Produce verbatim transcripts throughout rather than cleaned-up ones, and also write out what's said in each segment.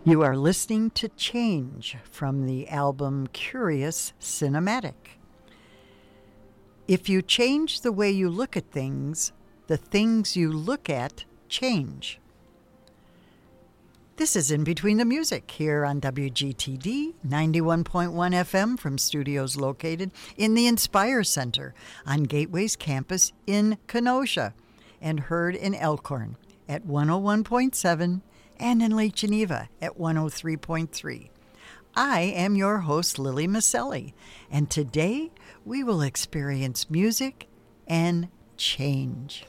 You are listening to Change from the album Curious Cinematic. If you change the way you look at things, the things you look at change. This is In Between the Music here on W G T D ninety-one point one F M from studios located in the Inspire Center on Gateway's campus in Kenosha and heard in Elkhorn at one oh one point seven and in Lake Geneva at one oh three point three. I am your host, Lily Maselli, and today we will experience music and change.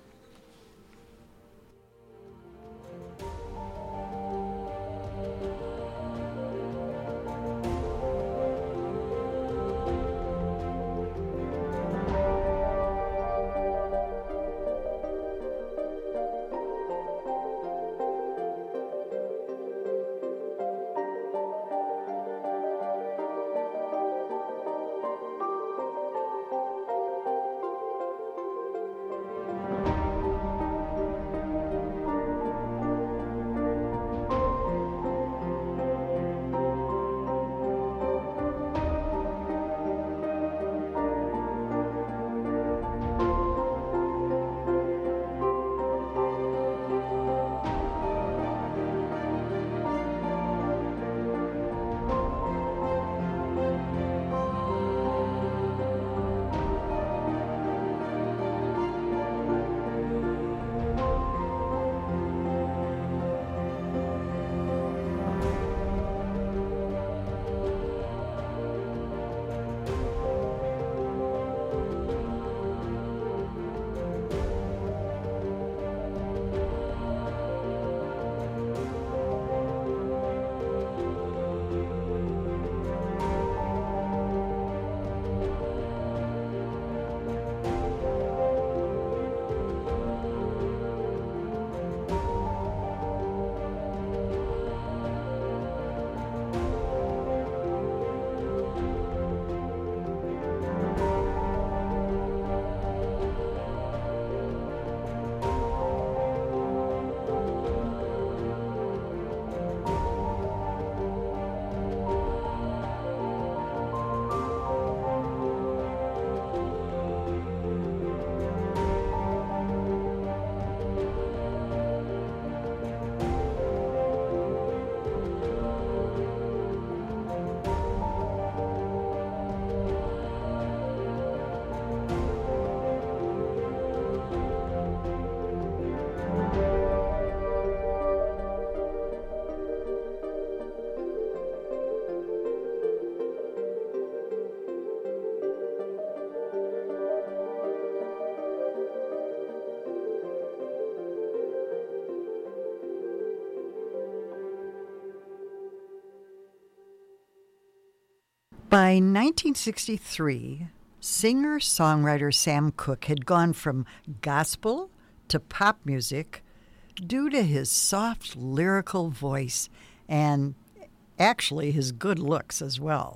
By nineteen sixty-three, singer-songwriter Sam Cooke had gone from gospel to pop music due to his soft lyrical voice and actually his good looks as well.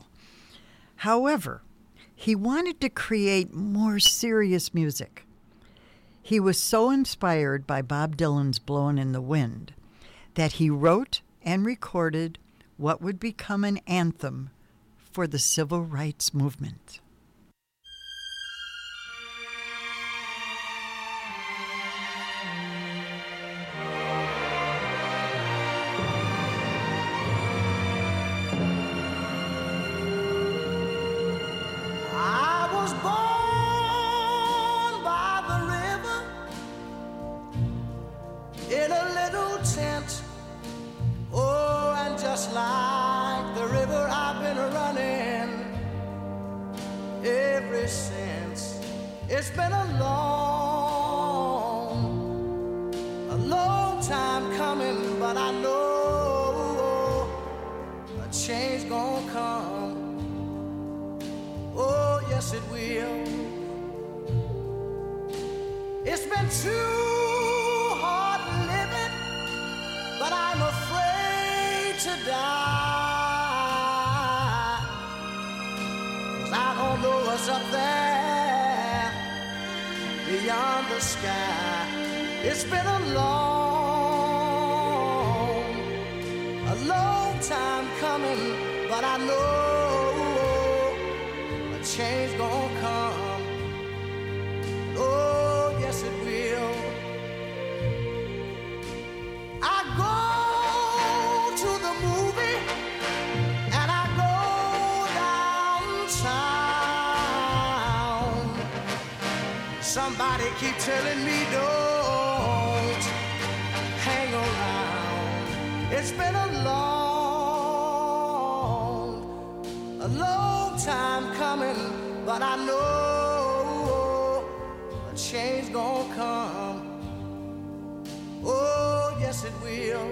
However, he wanted to create more serious music. He was so inspired by Bob Dylan's Blowin' in the Wind that he wrote and recorded what would become an anthem for the civil rights movement. I was born by the river in a little tent. Oh, and just like the river I've been running ever since. It's been a long, a long time coming, but I know a change gonna come. Oh, yes it will. It's been too hard living, but I'm afraid to die, 'cause I don't know what's up there beyond the sky. It's been a long, a long coming, but I know a change gonna come. Oh, yes it will. I go to the movie and I go downtown. Somebody keep telling me don't hang around. It's been a long, a long time coming, but I know a change gonna come. Oh, yes it will.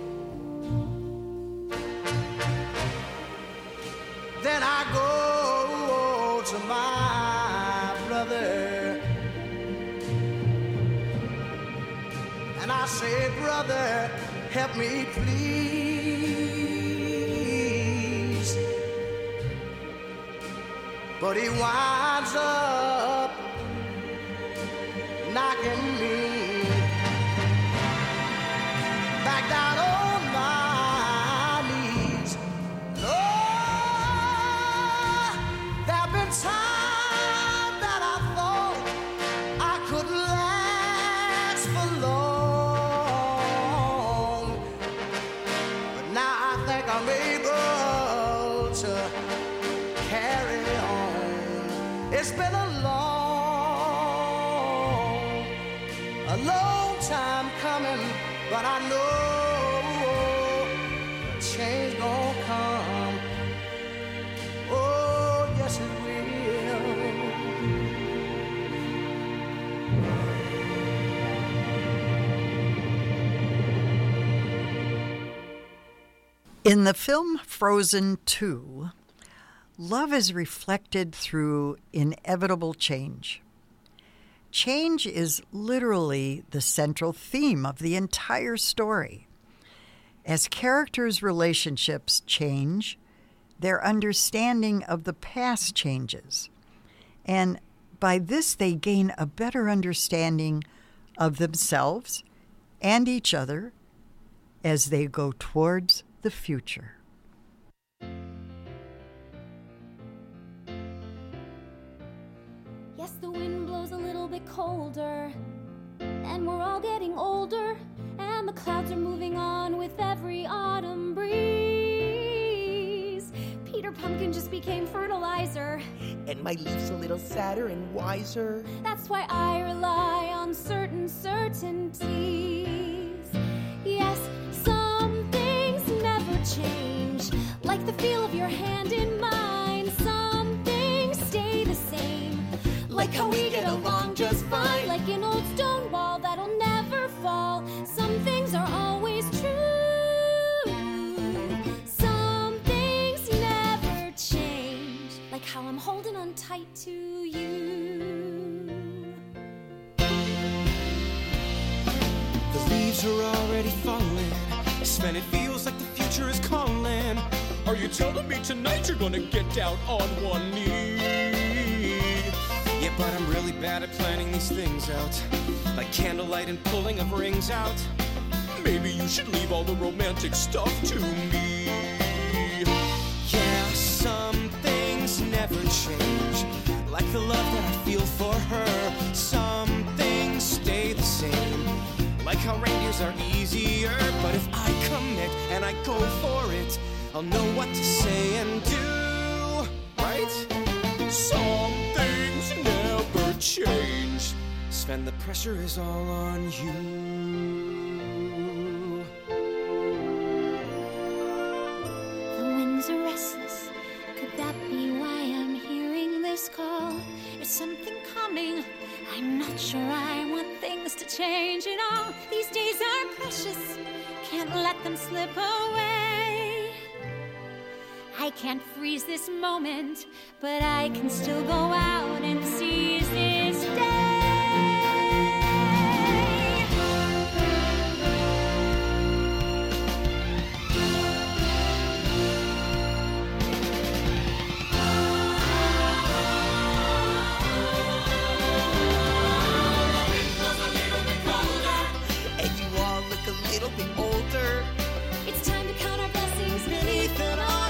Then I go to my brother and I say, brother, help me please. But he winds up knocking me back down on my knees. Lord, there've been times that I thought I couldn't last for long, but now I think I'm able to carry on. It's been a long, a long time coming, but I know a change gonna come. Oh, yes it will. In the film Frozen two, love is reflected through inevitable change. Change is literally the central theme of the entire story. As characters' relationships change, their understanding of the past changes. And by this, they gain a better understanding of themselves and each other as they go towards the future. Yes, the wind blows a little bit colder, and we're all getting older, and the clouds are moving on with every autumn breeze. Peter Pumpkin just became fertilizer, and my leaf's a little sadder and wiser. That's why I rely on certain certainties. Yes, some things never change, like the feel of your hand in mine. Some things stay the same, like how we get along just fine, like an old stone wall that'll never fall. Some things are always true. Some things never change, like how I'm holding on tight to you. The leaves are already falling. Sven, it feels like the future is calling. Are you telling me tonight you're gonna get down on one knee? Yeah, but I'm really bad at planning these things out, like candlelight and pulling of rings out. Maybe you should leave all the romantic stuff to me. Yeah, some things never change, like the love that I feel for her. Some things stay the same, like how reindeers are easier. But if I commit and I go for it, I'll know what to say and do, right? Some things never change. Sven, the pressure is all on you. The winds are restless. Could that be why I'm hearing this call? Is something coming? I'm not sure I want things to change at all. These days are precious. Can't let them slip away. I can't freeze this moment, but I can still go out and seize this day. And you all look a little bit older. It's time to count our blessings beneath Beneath it it all.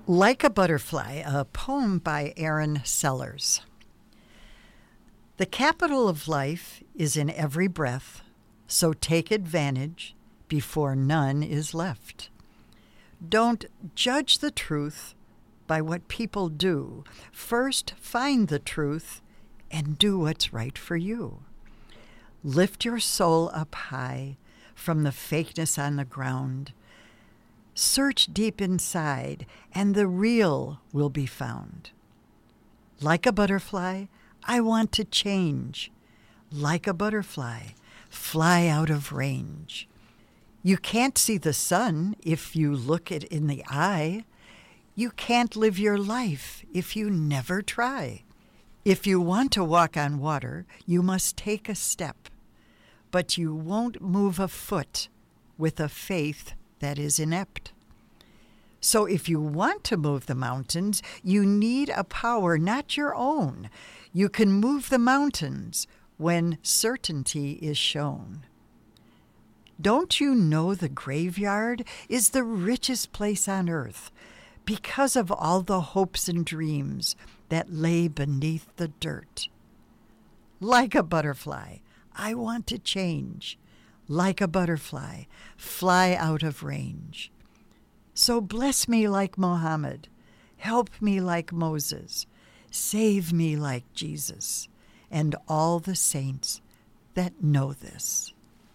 Like a Butterfly, a poem by Aaron Sellers. The capital of life is in every breath, so take advantage before none is left. Don't judge the truth by what people do. First, find the truth and do what's right for you. Lift your soul up high from the fakeness on the ground. Search deep inside, and the real will be found. Like a butterfly, I want to change. Like a butterfly, fly out of range. You can't see the sun if you look it in the eye. You can't live your life if you never try. If you want to walk on water, you must take a step. But you won't move a foot with a faith that is inept. So if you want to move the mountains, you need a power not your own. You can move the mountains when certainty is shown. Don't you know the graveyard is the richest place on earth because of all the hopes and dreams that lay beneath the dirt? Like a butterfly, I want to change. Like a butterfly, fly out of range. So bless me like Mohammed, help me like Moses, save me like Jesus, and all the saints that know this.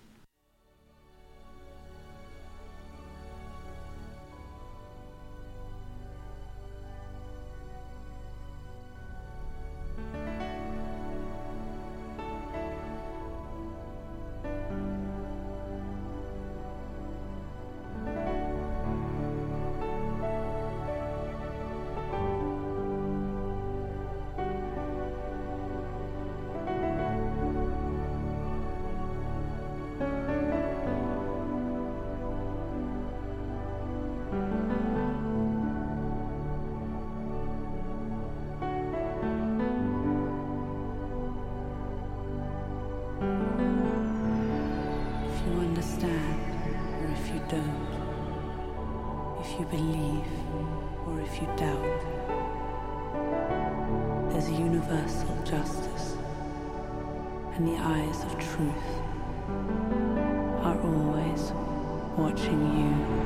If you believe or if you doubt, there's a universal justice, and the eyes of truth are always watching you.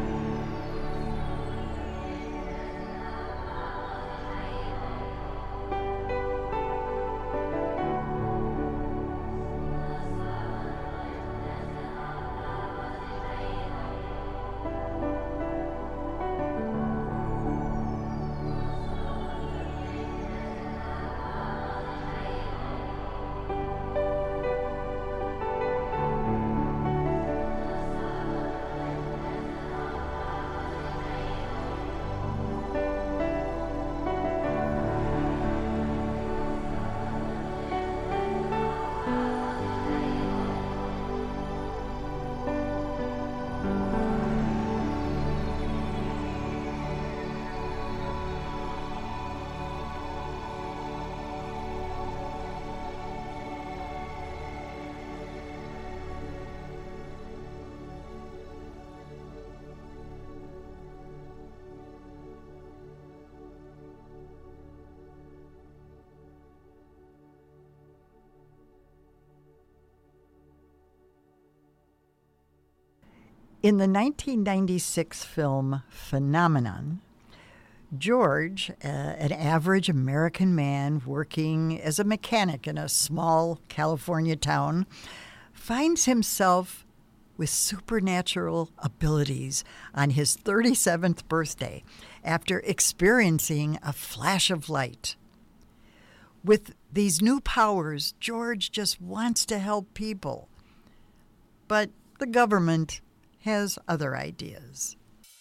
In the nineteen ninety-six film Phenomenon, George, uh, an average American man working as a mechanic in a small California town, finds himself with supernatural abilities on his thirty-seventh birthday after experiencing a flash of light. With these new powers, George just wants to help people. But the government has other ideas.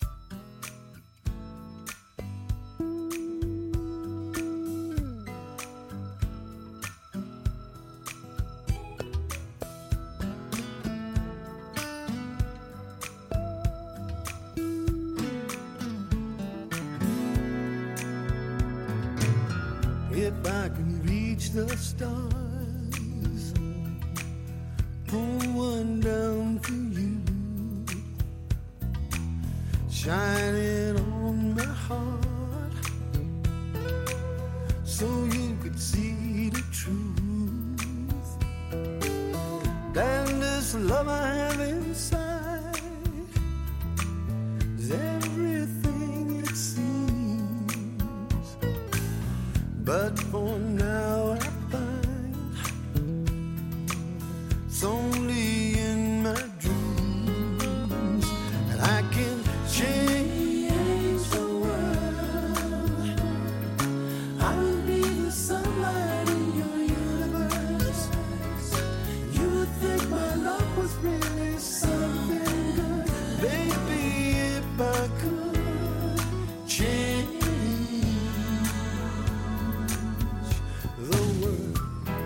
If I can reach the stars, pull one down for you, shining on my heart could see the truth. Than this love I have inside is everything it seems. But for now I find it's only in my dreams that I can change the world. I will be the sunlight in your universe. You would think my love was really something good. Baby, if I could change the world.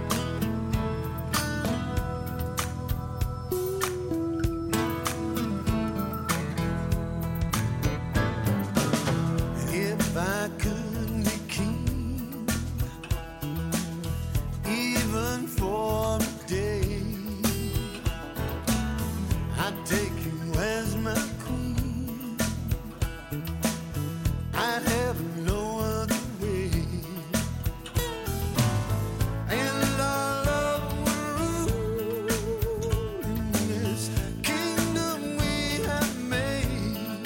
If I could be king, even for a day, I'd take you as my queen. I'd have no other way. And our love will rule in this kingdom we have made.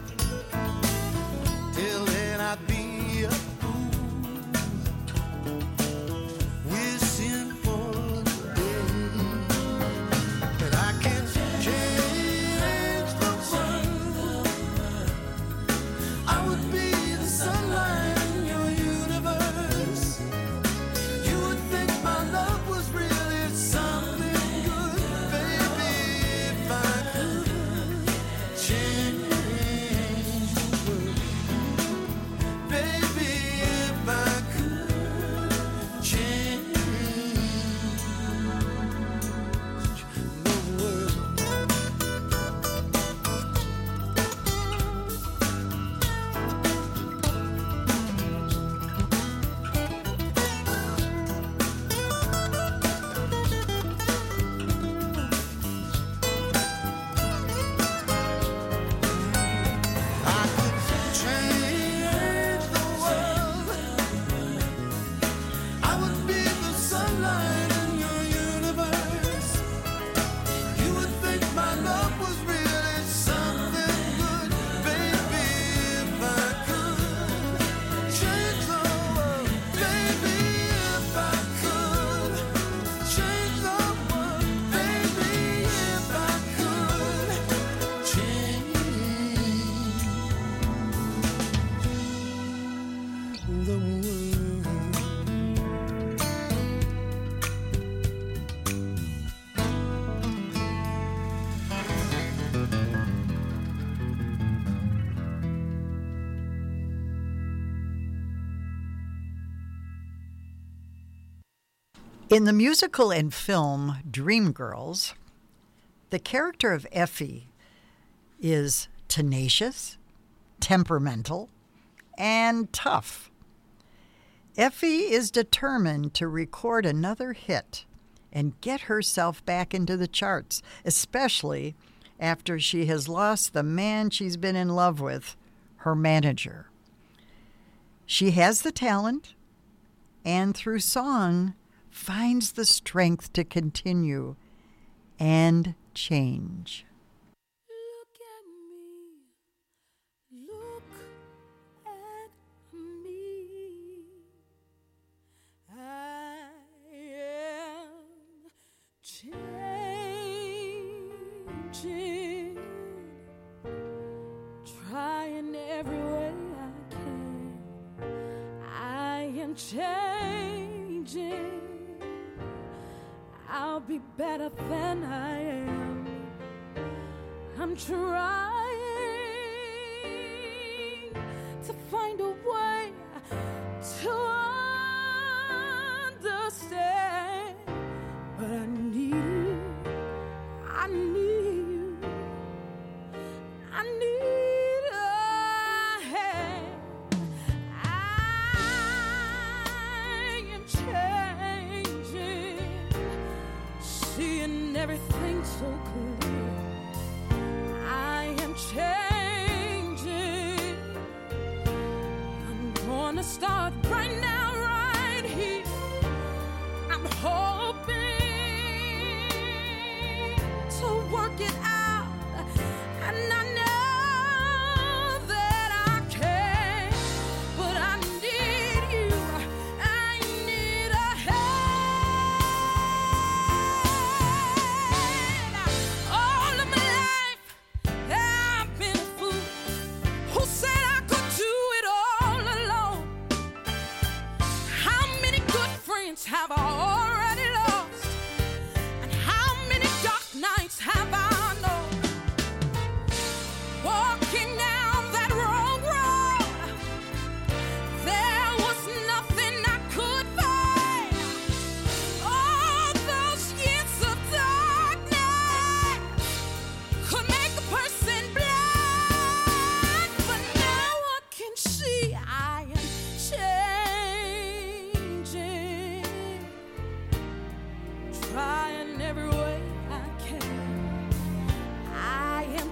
Till then I'd be a fool, wishing for the day that I can change the world. I would be the sunlight in your universe. You would think my love was really something good. Baby, if I could change the world. Baby, if I could change the world. I could change the world. I would be the sunlight in your universe. You would think my love was really something good. Baby, if I could change the world. Baby, if I could change the world. Baby, if I could change the world. In the musical and film Dreamgirls, the character of Effie is tenacious, temperamental, and tough. Effie is determined to record another hit and get herself back into the charts, especially after she has lost the man she's been in love with, her manager. She has the talent, and through song, finds the strength to continue and change. Look at me, look at me. I am changing, trying every way I can. I am changing. I'll be better than I am. I'm trying to find a way to understand, but I need you. I need you. I need a hand. I am changing, seeing everything so clear. I am changing. I'm gonna start right now, right here. work it out. And I know that I can, but I need you. I need a hand. All of my life, I've been a fool who said I could do it all alone. How many good friends have I already lost? And how many dark nights have I known? Walking down that wrong road, there was nothing I could find. All those years of darkness could make a person blind, but now I can see I am changing, trying every way I can. I am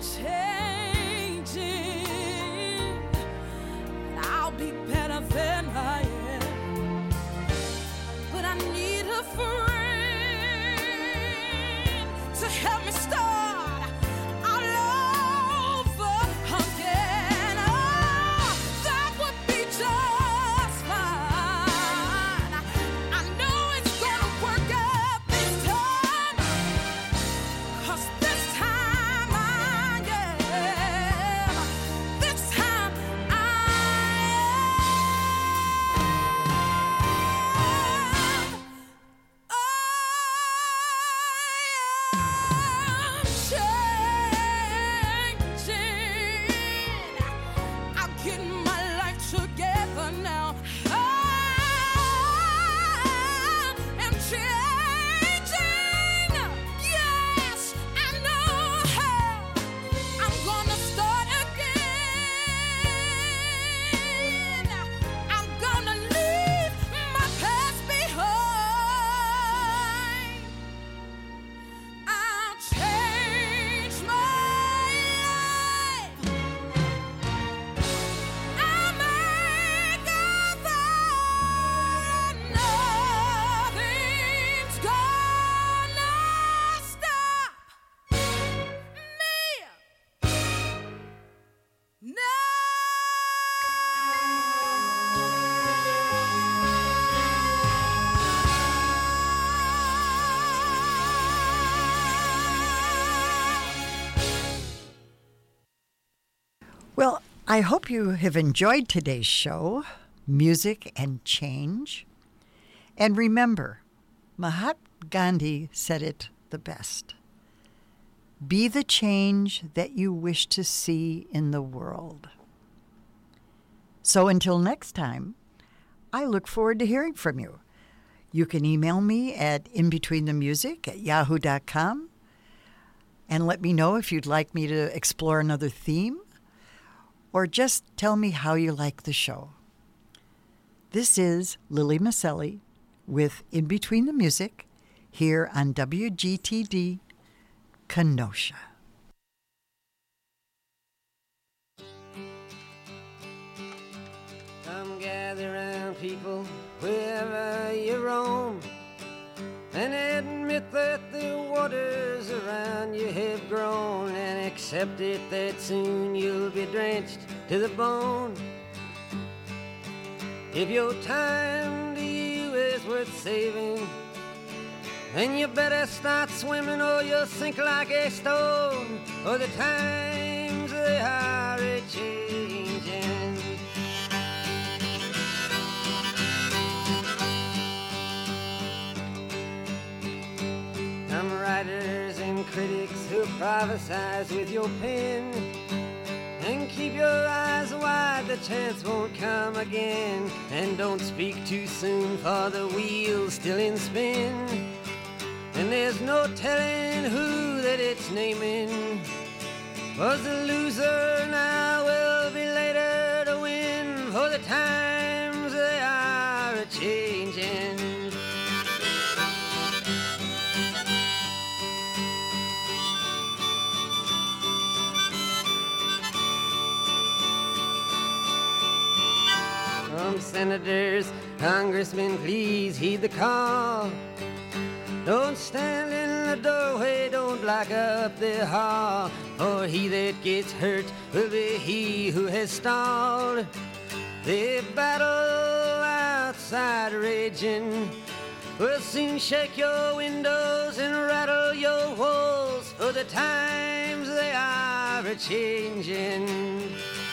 changing, and I'll be better than I am. But I need a friend to help me start all over again. Oh, that would be just fine. I know it's gonna work out this time, 'cause this time I am, this time I am. I'm changing. I'm getting my life together now. I am changing. Yes, I know how. I'm gonna start again. I'm gonna leave my past behind. I'll change my life. I'll make a vow. Nothing's gonna stop me Well, I hope you have enjoyed today's show, Music and Change. And remember, Mahatma Gandhi said it the best. Be the change that you wish to see in the world. So until next time, I look forward to hearing from you. You can email me at inbetweenthemusic at yahoo dot com and let me know if you'd like me to explore another theme, or just tell me how you like the show. This is Lily Maselli with In Between the Music here on W G T D Kenosha. Come gather round, people, wherever you roam, and admit that the waters around you have grown, and accept it that soon you'll be drenched to the bone. If your time to you is worth saving, then you better start swimming or you'll sink like a stone, or the times they are a-changing. Some writers and critics who prophesize with your pen, and keep your eyes wide, the chance won't come again. And don't speak too soon, for the wheel's still in spin, and there's no telling who that it's naming. Was the loser now will be later to win, for the times they are a-changing. From senators, congressmen, please heed the call. Don't stand in the doorway, don't block up the hall, for he that gets hurt will be he who has stalled. The battle outside raging will soon shake your windows and rattle your walls, for the times they are a-changing.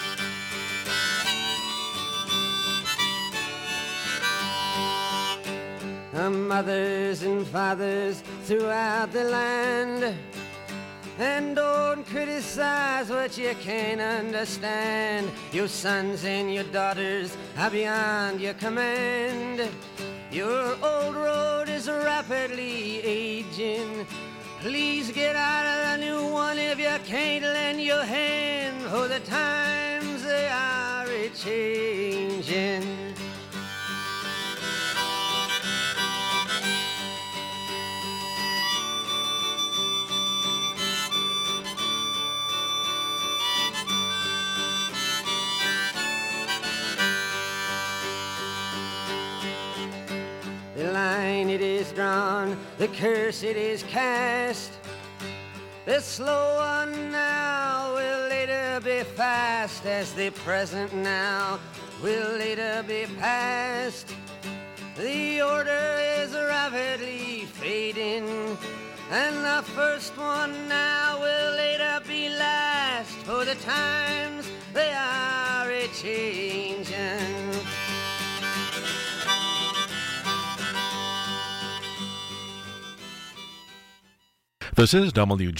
Mothers and fathers throughout the land, and don't criticize what you can't understand. Your sons and your daughters are beyond your command. Your old road is rapidly aging. Please get out of the new one if you can't lend your hand, for the times they are a-changing. The line it is drawn, the curse it is cast. The slow one now will later be fast, as the present now will later be past. The order is rapidly fading, and the first one now will later be last, for the times they are a-changing. This is W